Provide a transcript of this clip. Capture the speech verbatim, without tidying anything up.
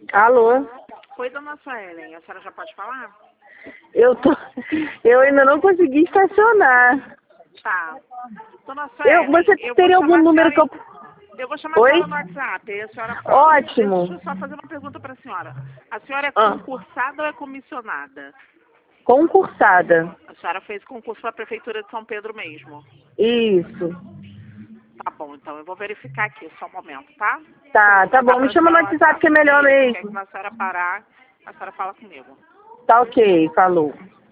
Alô? Oi, dona Suelen, a senhora já pode falar? Eu tô. Eu ainda não consegui estacionar. Tá. Dona Eu, Suelen, você eu vou teria chamar algum a número senhora, que eu. eu vou chamar a Oi? senhora no WhatsApp, aí a senhora fala. Ótimo. Deixa eu só fazer uma pergunta para a senhora. A senhora é Ah, concursada ou é comissionada? concursada. A senhora fez concurso para a Prefeitura de São Pedro mesmo. Isso. Tá bom, então eu vou verificar aqui, só um momento, tá? Tá, tá Mandar bom. Me para a chama no senhora o WhatsApp WhatsApp. que é melhor Isso, que aí mesmo. quando a senhora parar, a senhora fala comigo. Tá ok, falou.